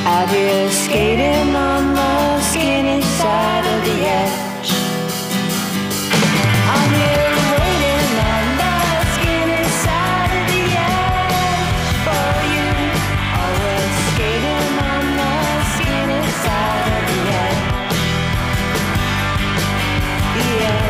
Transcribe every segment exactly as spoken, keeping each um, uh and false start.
Out here skating on the skinny side of the edge. I'm here waiting on the skinny side of the edge for you. Always skating on the skinny side of the edge. The edge.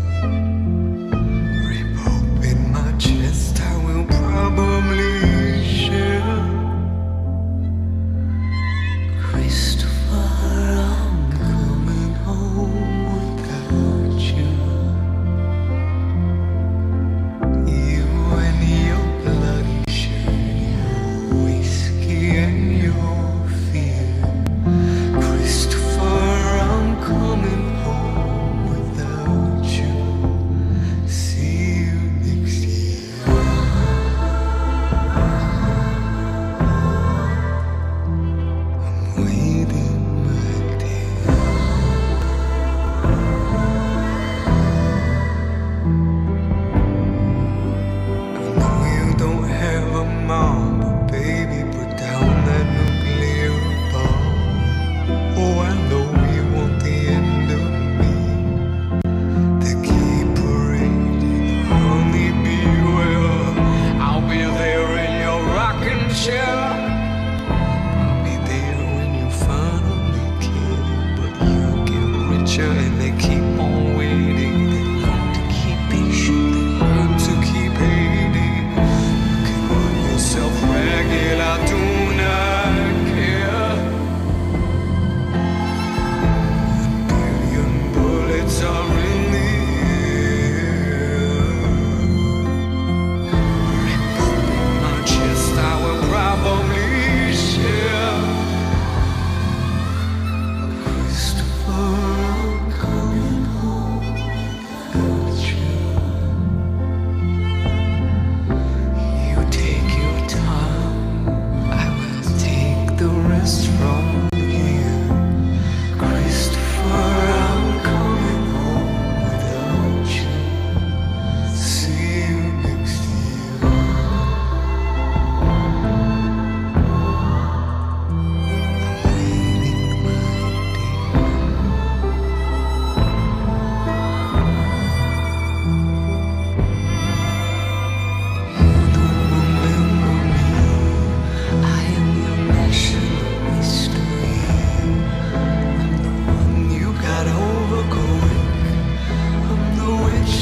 Rip open my chest, I will probably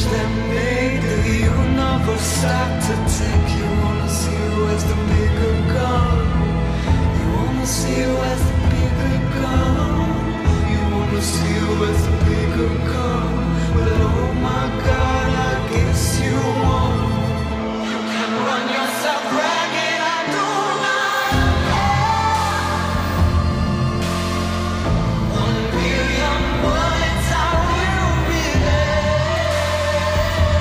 that made the universe stop to take. You wanna see where's the bigger gun? You wanna see where's the bigger gun? You wanna see where's the bigger gun? Well, oh my God, I guess you won't. You can run yourself ragged, I do not care. One billion bullets, I will be there.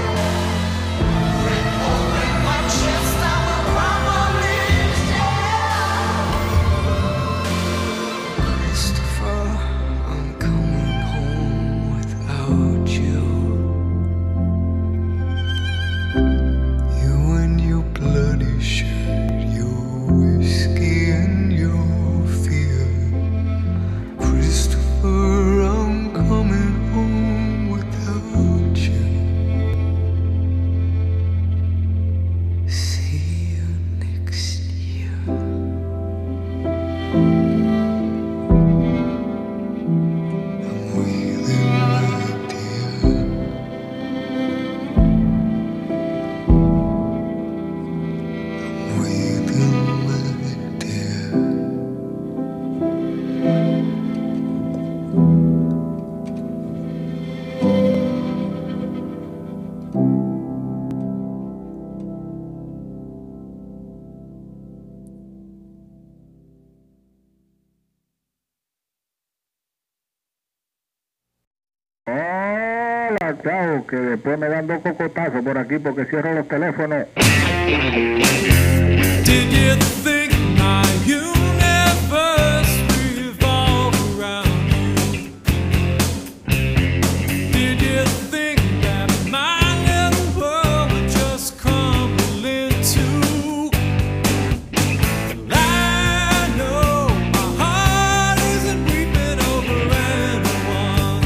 Red hole in my chest, I will probably share. Christopher, I'm coming home without you. You and your bloody shirt, your whiskey and your fear. Christopher, I'm coming home without you. See you next year. I'm waiting, my dear. I'm waiting, my dear. Hola, chao, que después me dan dos cocotazos por aquí porque cierro los teléfonos. Did you think my universe revolved around you? Did you think that my little world would just crumble into? I know my heart isn't weeping over anyone.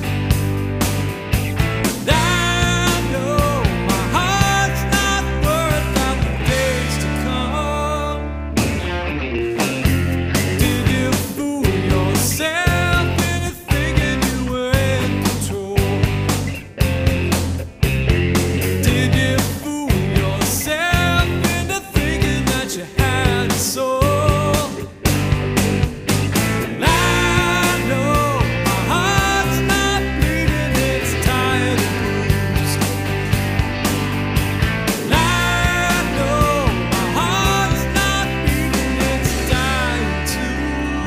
And I know my heart's not worried about the days to come. Did you fool yourself into thinking you were in control? Did you fool yourself into thinking that you had a soul? And I know my heart's not bleeding, it's tired and bruised. And I know my heart's not beating, it's dying too.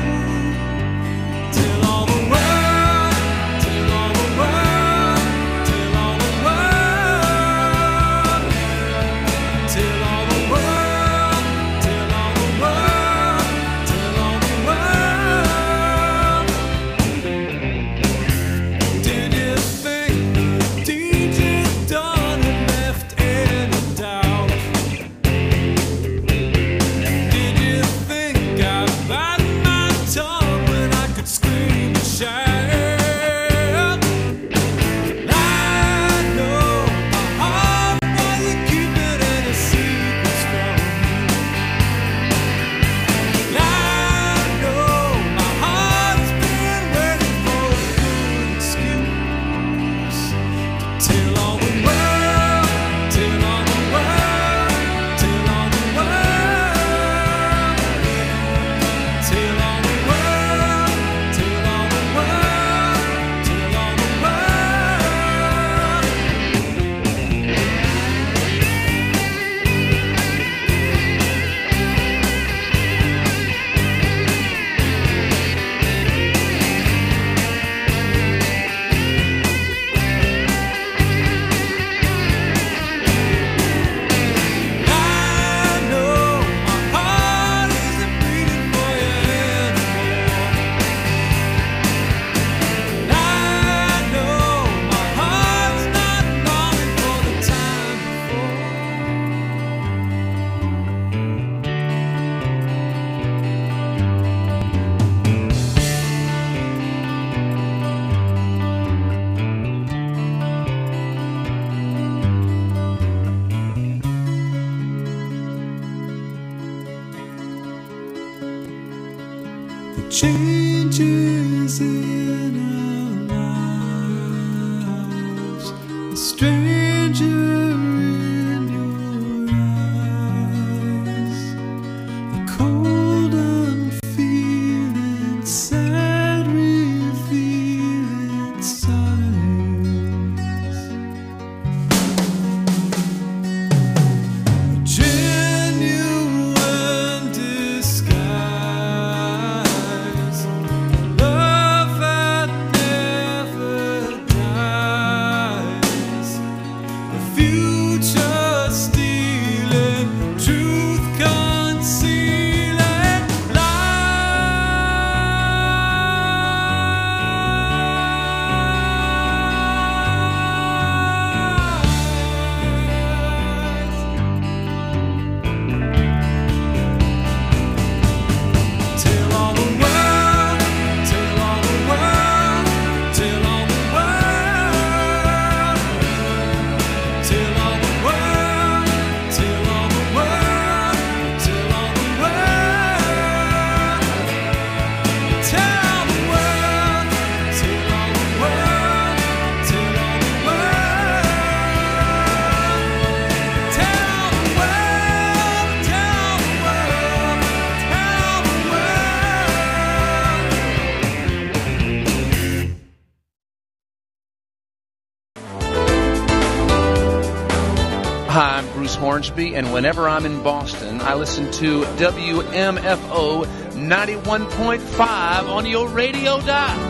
Till all the world, till all the world, till all the world, till all the world, till all the world, till all the world. Did you think the deed you'd done had left any doubt? Did you think I bite my tongue when I could scream and shout? And I know my heart wasn't keeping any secrets from me. And I know my heart's been waiting for a good excuse to tell all the world, tell all the world, tell all the world, tell all the world, tell all the world, tell all the world. I know my heart isn't beating for you anymore. And I know my heart's not longing for the time The changes in our lives a stranger in your eyes, the cold unfeeling, sad revealing sighs, a genuine disguise, love that never dies, the future stealing, truth concealing lies. Tell all the world, tell all the world, tell all the world, tell all the world, tell all the world, tell all the world, tell the world, tell all the world, tell all the world, tell the world, tell the world, tell the world. Hi, I'm Bruce Hornsby, and whenever I'm in Boston, I listen to W M F O ninety-one point five on your radio dial.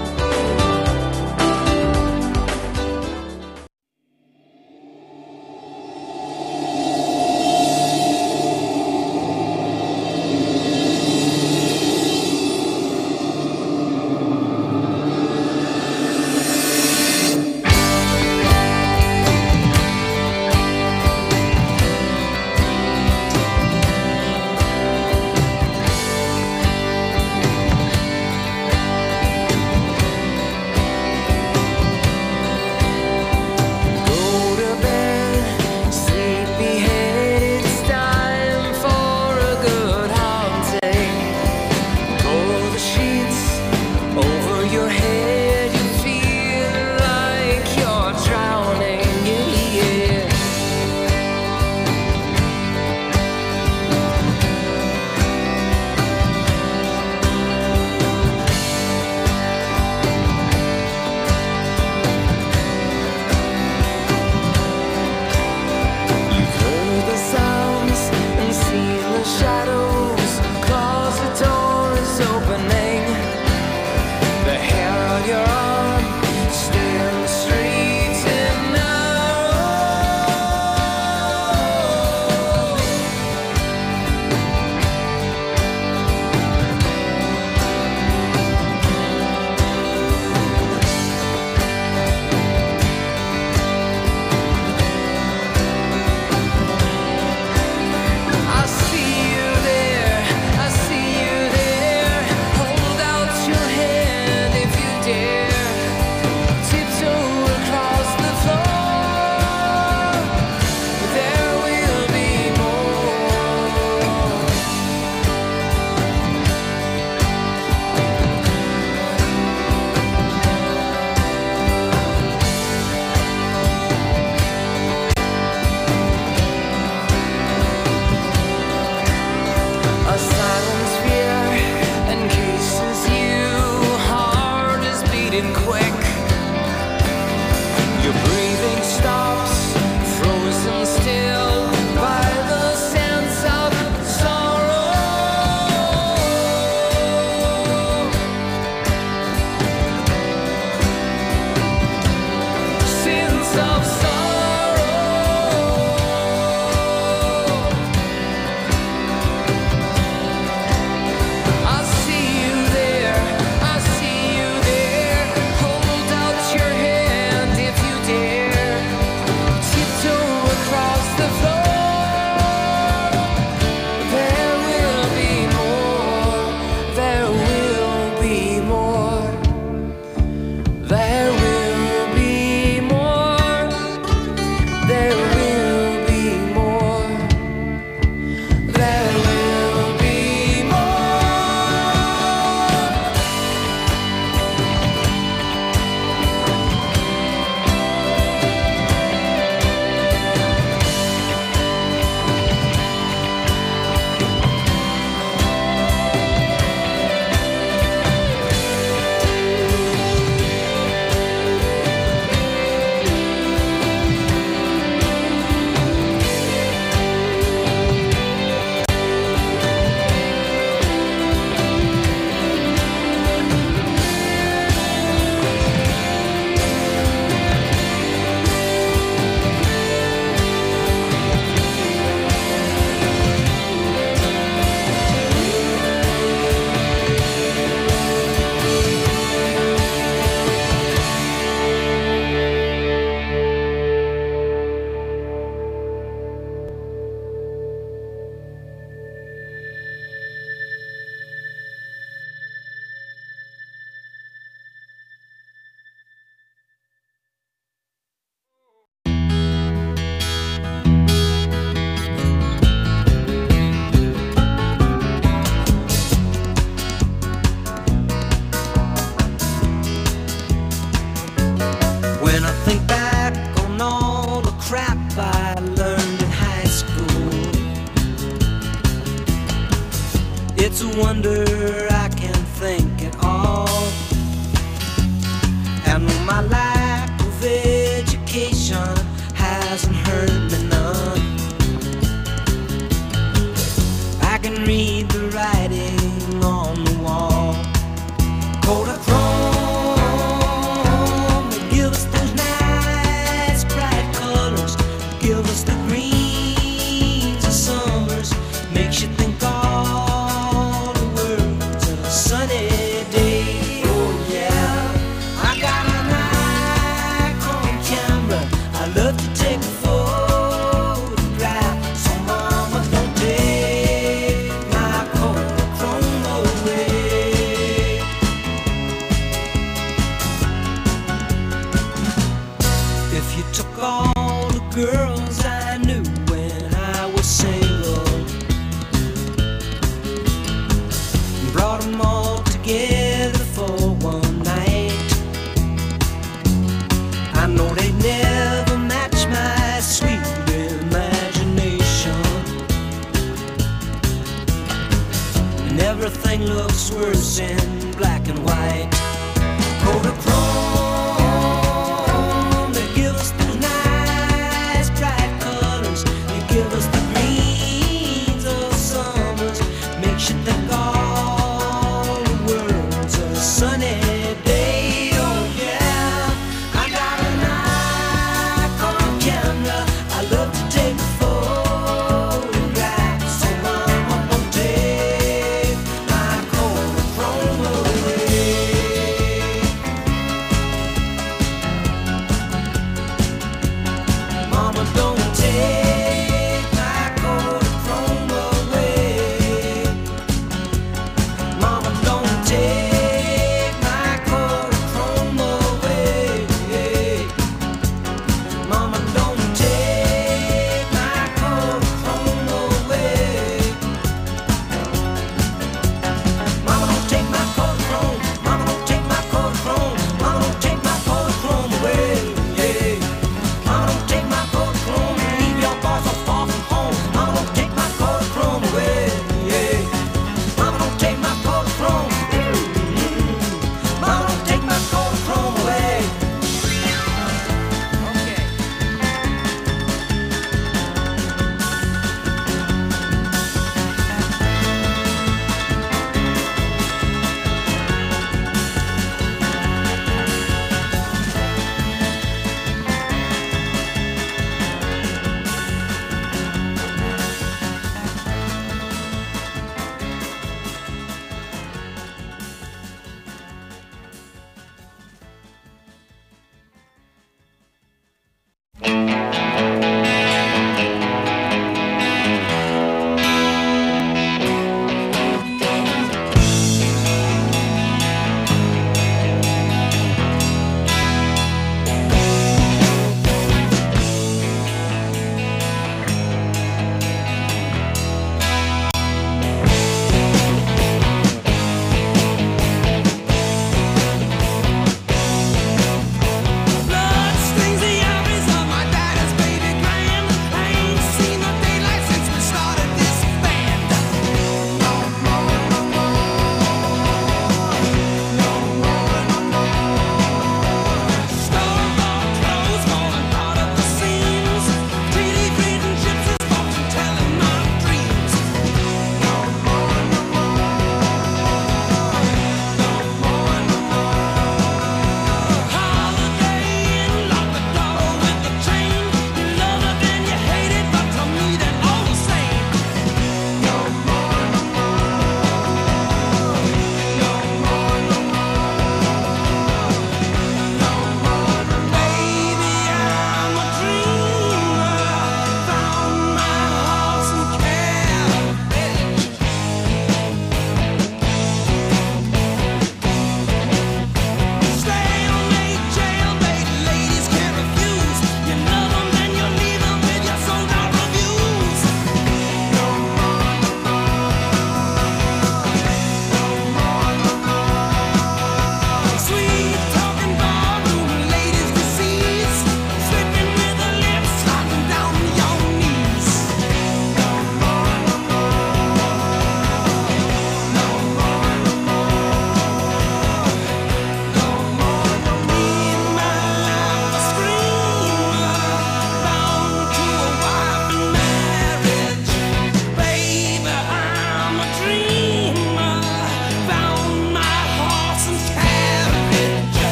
wonder I can think at all. And my lack of education hasn't hurt me none. I can read the writing on the wall. Kodachrome, they give us those nice bright colors, give us the greens of summers, makes you think all the words of a sunny day. Oh yeah, I got a Nikon camera, I love to take a photograph. So mama, don't take my Kodachrome away. If you took all the girls I knew when I was single and brought them all together for one night, I know they'd never match my sweet imagination. And everything looks worse in black and white. Kodachrome, they give us those nice bright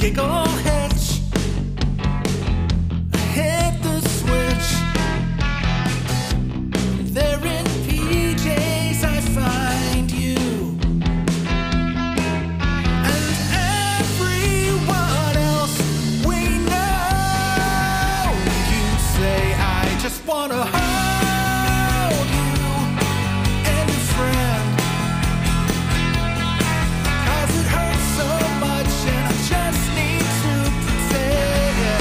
giggle hitch. I hit the switch. There in P Js I find you. And everyone else we know. You say I just wanna hold you and your friend. 'Cause it hurts so much and I just need to pretend.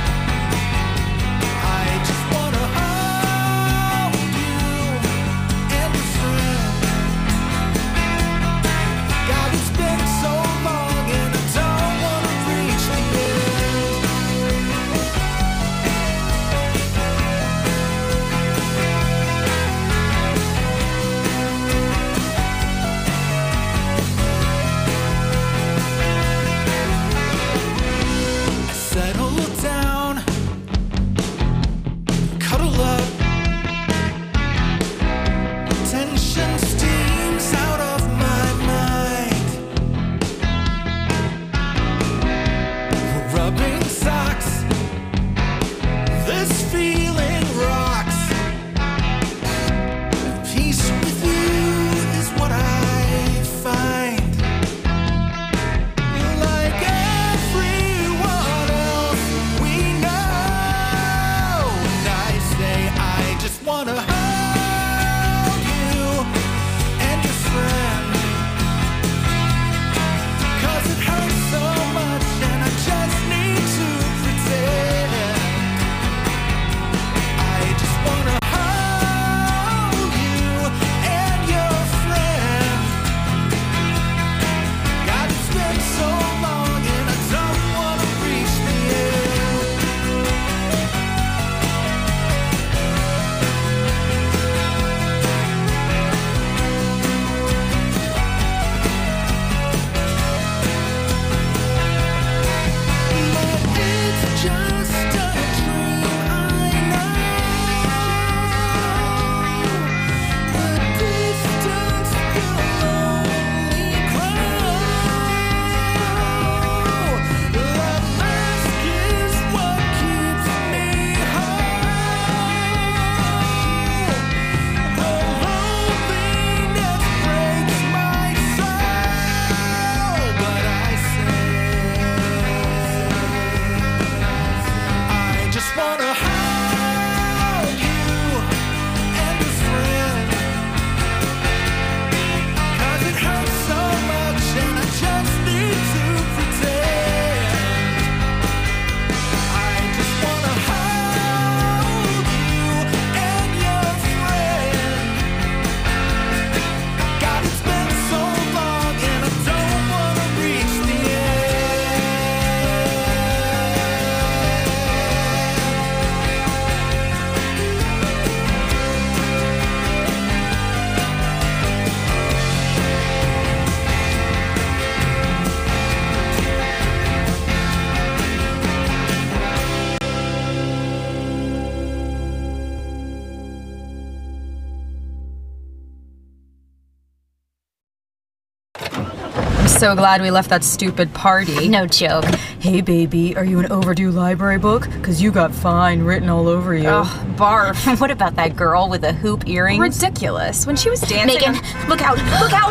I just wanna hold you and your friend. God, it's been so long and I don't wanna reach the end. I settle down, cuddle up. Tension steams out of my mind. We're rubbing socks. This feeling rocks. Peace with you is what I find. Like everyone else we know. And I say I just wanna hold you and your friend. 'Cause it hurts so much and I just need to pretend. I just wanna hold you and your friend. God, it's been so long and I don't wanna reach the end. But it's just a dream, I know. The distance will only grow. The mask is what keeps me whole. The loneliness breaks my soul. But I say, I just wanna hold you and your friend. 'Cause it hurts so much and I just need to pretend. I just wanna hold you and your friend. God, it's been so long and I don't wanna reach the I'm so glad we left that stupid party. No joke. Hey, baby, are you an overdue library book? Because you got fine written all over you. Ugh, barf. What about that girl with the hoop earrings? Ridiculous. When she was dancing... Megan, look out! Look out!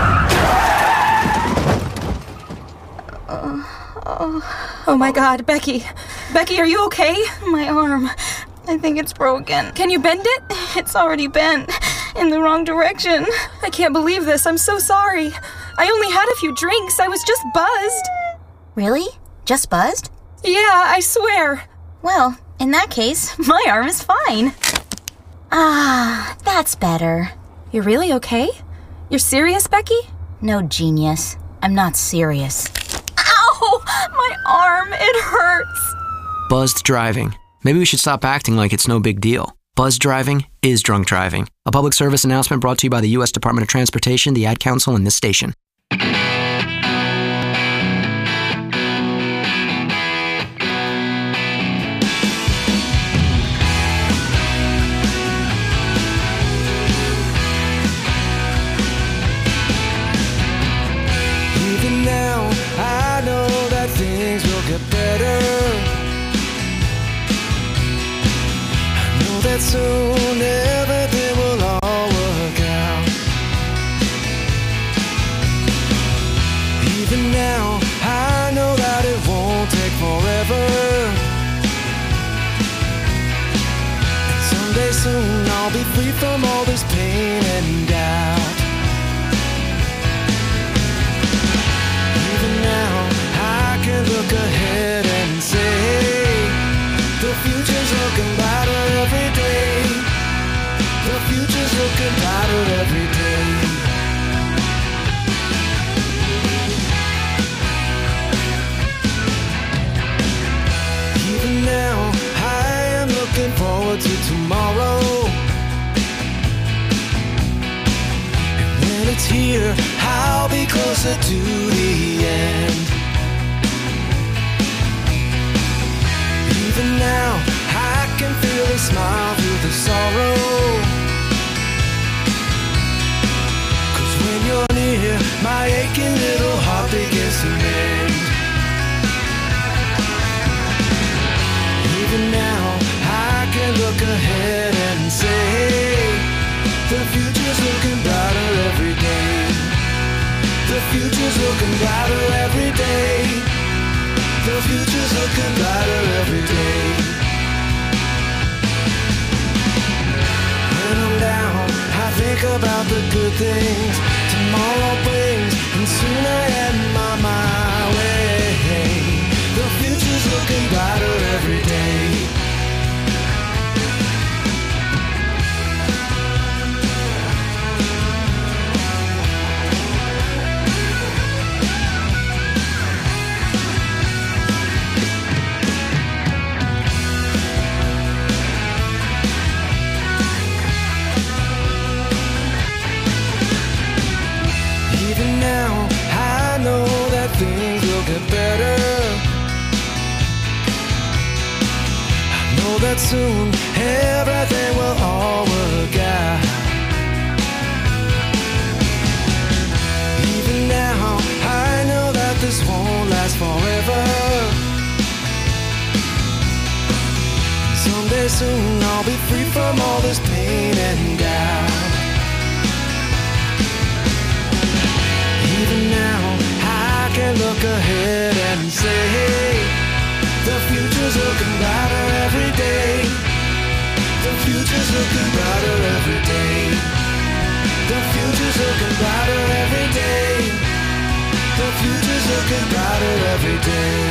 Oh my god, Becky. Becky, are you okay? My arm. I think it's broken. Can you bend it? It's already bent in the wrong direction. I can't believe this. I'm so sorry. I only had a few drinks. I was just buzzed. Really? Just buzzed? Yeah, I swear. Well, in that case, my arm is fine. Ah, that's better. You're really okay? You're serious, Becky? No, genius. I'm not serious. Ow! My arm, it hurts. Buzzed driving. Maybe we should stop acting like it's no big deal. Buzzed driving is drunk driving. A public service announcement brought to you by the U S Department of Transportation, the Ad Council, and this station. Even now, I know that things that soon everything will all work out. Even now, I know that it won't take forever. And someday soon I'll be free from all this pain and doubt. Even now, I can look ahead and say the future's looking brighter every day. The future's looking brighter every day. Even now, I am looking forward to tomorrow. And when it's here, I'll be closer to the end. Even now, I can feel a smile through the sorrow. 'Cause when you're near, my aching little heart begins to mend. Even now, I can look ahead and say the future's looking brighter every day. The future's looking brighter every day. The future's looking brighter every day. When I'm down, I think about the good things tomorrow brings, and soon I am on my way. The future's looking brighter every day. Now, I know that things will get better. I know that soon everything will all work out. Even now, I know that this won't last forever. Someday soon I'll be free from all this pain and doubt. Even now, I can look ahead and say the future's looking brighter every day. The future's looking brighter every day. The future's looking brighter every day. The future's looking brighter every day.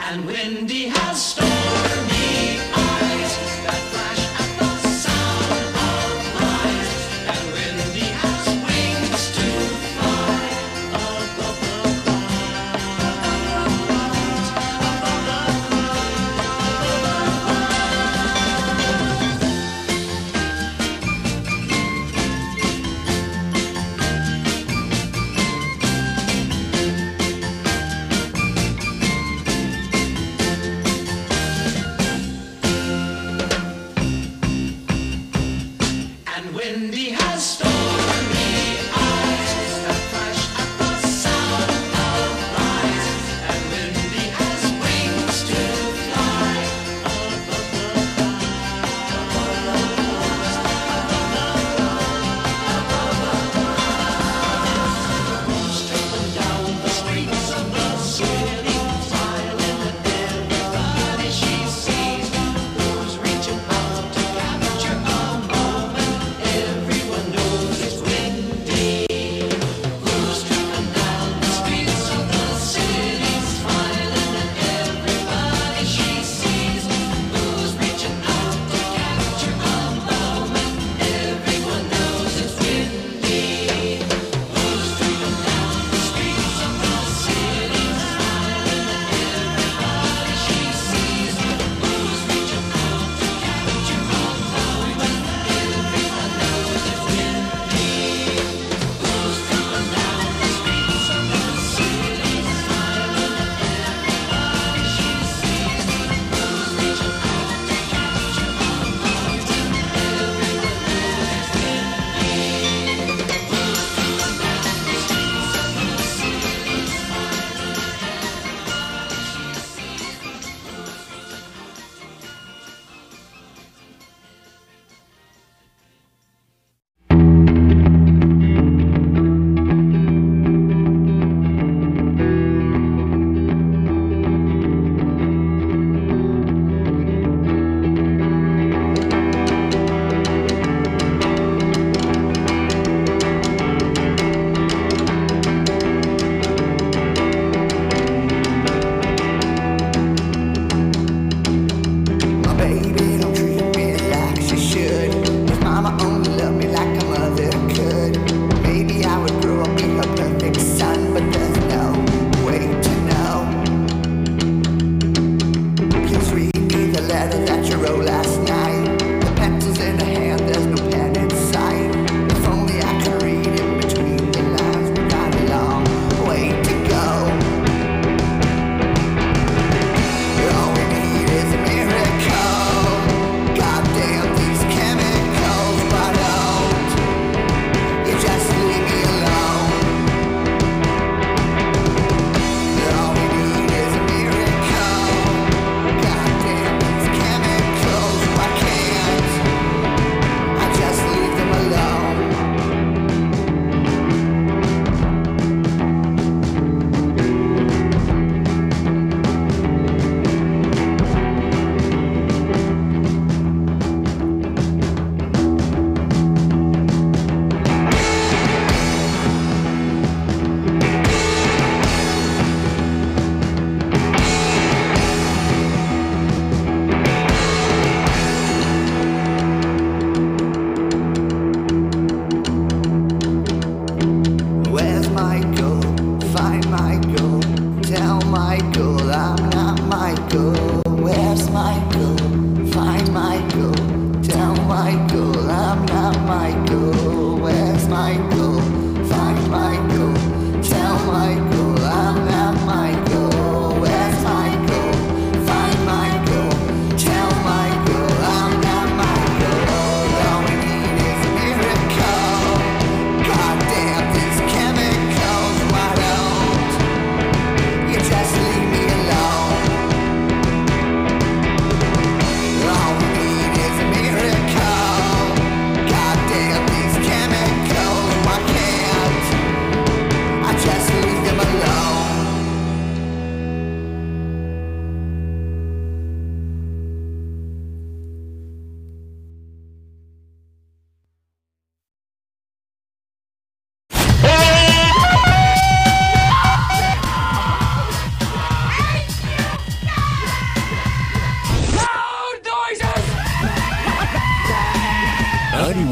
And Wendy has stormy eyes that flash at the sound of lies. And Wendy has wings to fly above the clouds, above the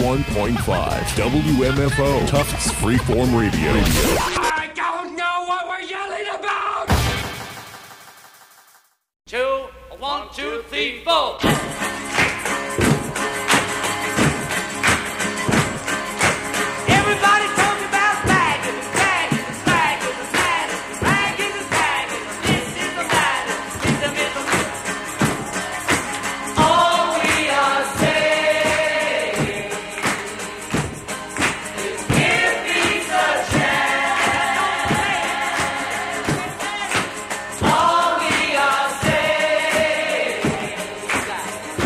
ninety-one point five W M F O, Tufts Freeform Radio. I don't know what we're yelling about! Two, one, two, three, four. Everybody talking about bagging, bagging, bagging, bagging, bagging, bagging. This is the matter, this is the all we are saying is give peace a chance. All we are saying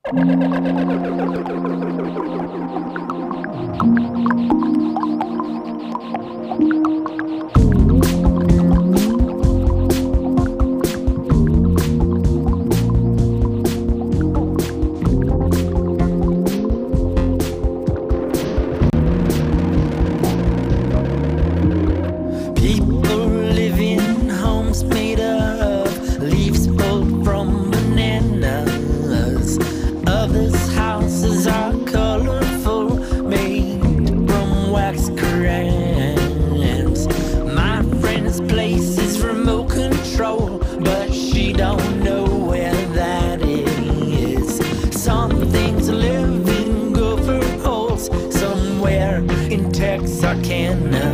People live in homes made of leaves pulled from bananas. Others' houses are colorful, made from wax crayons. My friend's place is remote control, but she don't know where that is. Some things live in gopher holes somewhere in Texarkana.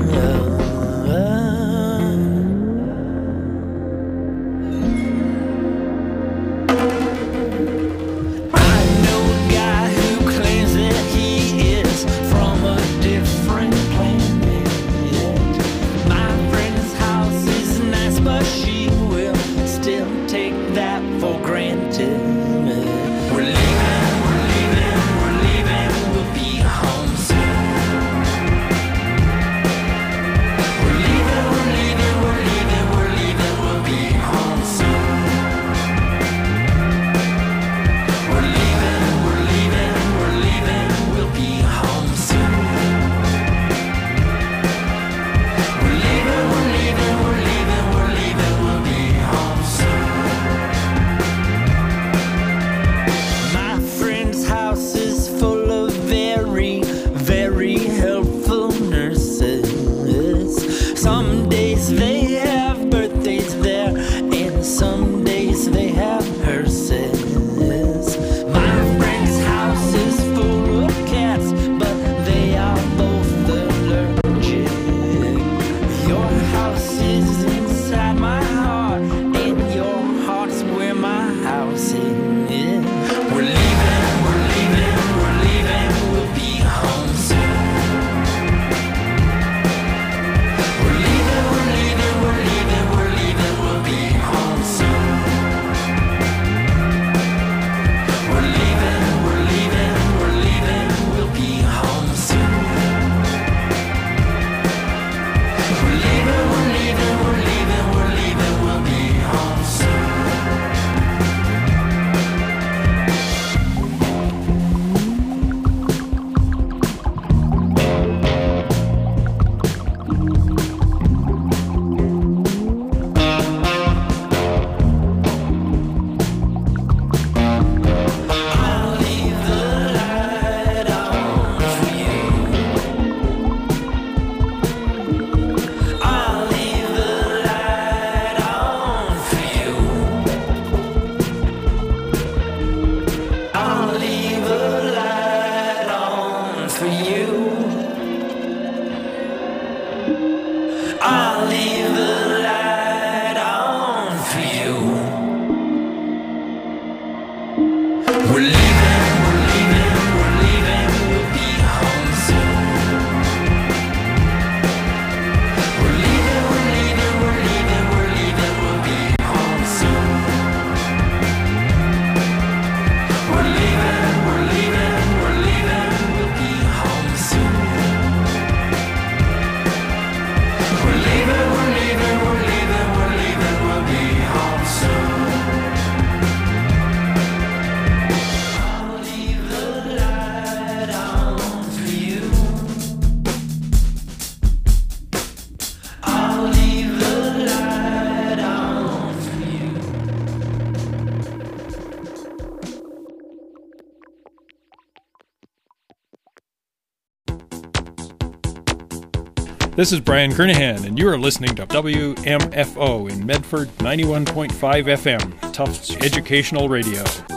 This is Brian Kernahan, and you are listening to W M F O in Medford, ninety-one point five F M, Tufts Educational Radio.